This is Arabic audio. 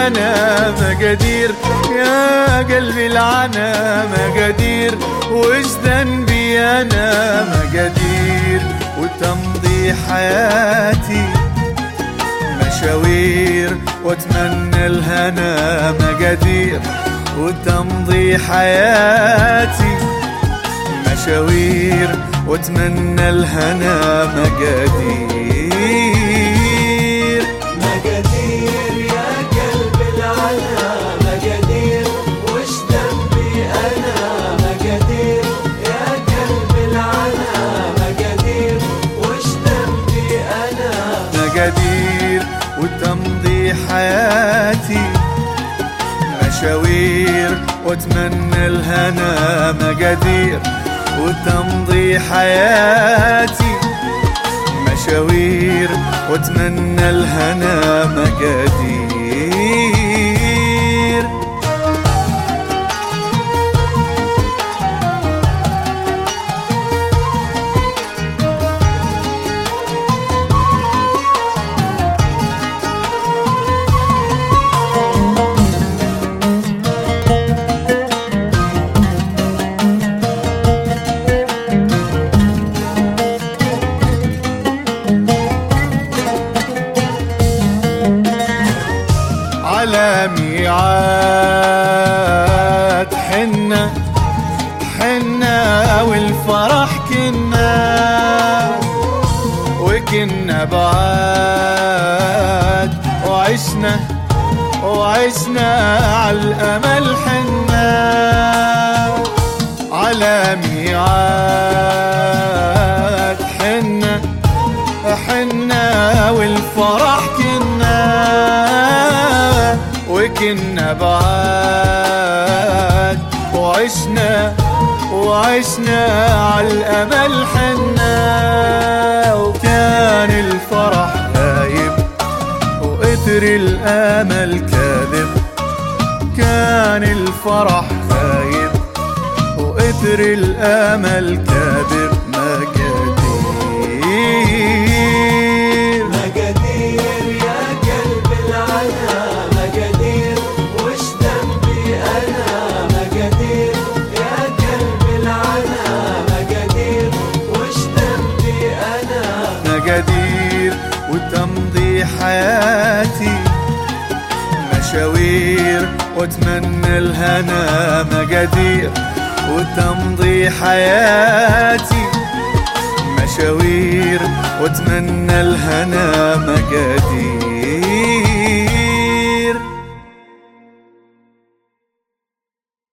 أنا مقادير، يا قلبي العنا مقادير، وش ذنبي أنا مقادير، وتمضي حياتي مشاوير واتمنى الهنا مقادير، وتمضي حياتي مشاوير واتمنى الهنا مقادير. مقادير يا قلب العنا مقادير، وش ذنبي أنا مقادير، يا قلب العنا مقادير، وش ذنبي أنا مقادير، وتمضي حياتي مشاوير واتمنى الهنا مقادير، وتمضي حياتي مشاوير واتمنى الهنا مقادير. على ميعاد حنا والفرح وكنا بعاد، وعشنا عالأمل حنا. على ميعاد حنا والفرح وكنا بعاد، وعشنا عالأمل حنا. وكان الفرح غايب وإثر الآمل كاذب، كان الفرح غايب وإثر الآمل كاذب. مقادير مقادير يا قلب العنا مقادير، وش ذنبي أنا مقادير، يا قلب العنا مقادير، وش ذنبي أنا مقادير، وتمضي حياتي مشاوير واتمنى الهنا مقادير، وتمضي حياتي مشاوير واتمنى الهنا مقادير.